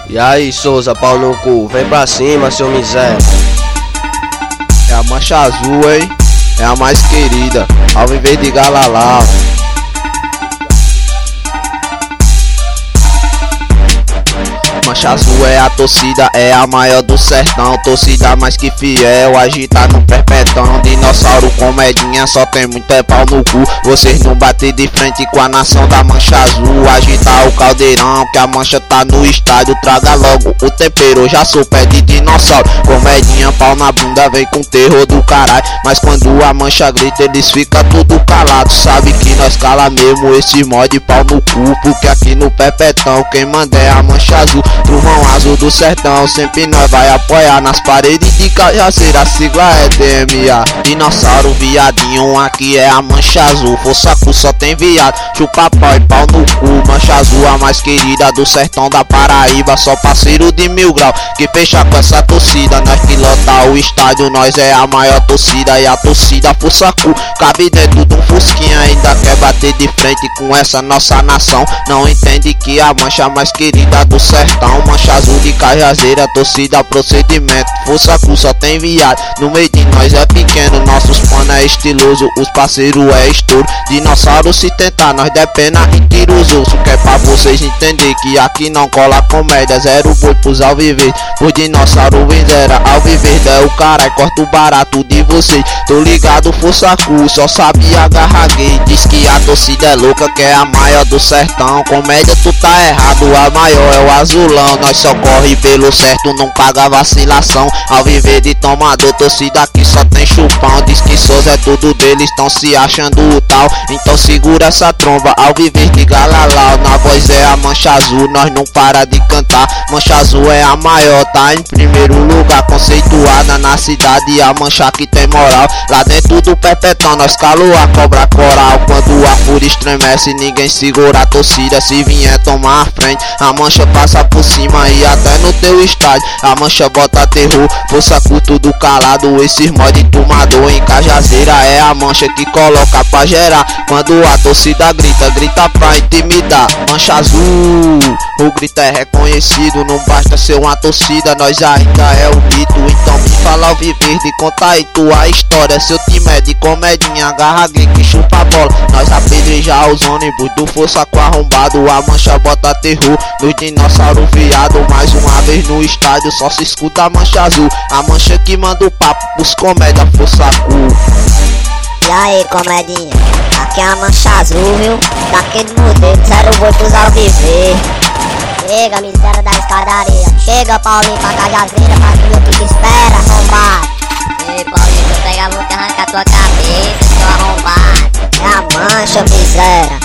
E aí, Souza, pau no cu, vem pra cima, seu miséria. É a mancha azul, hein? É a mais querida, ao invés de Galalau. Mancha azul é a torcida, é a maior do sertão. Torcida mais que fiel, agita no perpetão. Dinossauro com medinha, só tem muito é pau no cu. Vocês não batem de frente com a nação da mancha azul. Agitar o caldeirão, que a mancha tá no estádio. Traga logo o tempero, já sou pé de dinossauro. Com medinha, pau na bunda, vem com terror do caralho. Mas quando a mancha grita, eles ficam tudo calado. Sabe que nós cala mesmo esse mod pau no cu. Porque aqui no perpetão, quem manda é a mancha azul. Trovão azul do sertão, sempre nós vai apoiar. Nas paredes de Cajazeira, a sigla é DMA. Dinossauro, viadinho, aqui é a mancha azul. Força cu, só tem viado, chupa pau e pau no cu. Mancha azul, a mais querida do sertão da Paraíba. Só parceiro de 1000 graus, que fecha com essa torcida. Nós que lota o estádio, nós é a maior torcida. E a torcida, força cu, cabe dentro de um fusquinha. Ainda quer bater de frente com essa nossa nação. Não entende que a mancha mais querida do sertão. Mancha azul de Cajazeira, torcida, procedimento. Força cu, só tem viado, no meio de nós é pequeno. Nossos pano é estiloso, os parceiros é estouro. Dinossauro se tentar, nós der pena e tira os ossos. Que é pra vocês entender que aqui não cola comédia. Zero boi pros alviver, por dinossauro zera. Alviverde é o caralho, corta o barato de vocês. Tô ligado, força cu, só sabe agarrar gay. Diz que a torcida é louca, que é a maior do sertão. Comédia tu tá errado, a maior é o azulão. Nós só corre pelo certo, não paga vacilação. Ao viver de tomador, torcida aqui só tem chupão. Diz que Souza é tudo deles, tão se achando o tal. Então segura essa tromba, ao viver de Galalau. Na voz é a mancha azul, nós não para de cantar. Mancha azul é a maior, tá em primeiro lugar. Conceituada na cidade, a mancha que tem moral. Lá dentro do perpetão, nós calo a cobra coral. Quando a fúria estremece, ninguém segura a torcida. Se vier tomar a frente, a mancha passa por cima e até no teu estádio. A mancha bota terror, força cu tudo calado. Esses mod tomador em Cajazeira é a mancha que coloca pra gerar. Quando a torcida grita, grita pra intimidar. Mancha azul, o grito é reconhecido. Não basta ser uma torcida, nós ainda é o mito. Então me fala ao viver de contar aí tua história. Seu time é de comedinha, agarra gay que chupa a bola. Nós apedrejar os ônibus do força com arrombado. A mancha bota terror nos dinossauros viado. Mais uma vez no estádio só se escuta a mancha azul. A mancha que manda o papo pros comédia, força cu. E aí, comedinha, aqui é a mancha azul, viu? Daquele modelo, zero boi pros alviver. Chega, miséria da escadaria. Chega, Paulinho, pra Cajazeira, faz o que espera, arrombado. Ei, Paulinho, eu pegar, vou te arrancar tua cabeça, seu arrombado. É a mancha, miséria.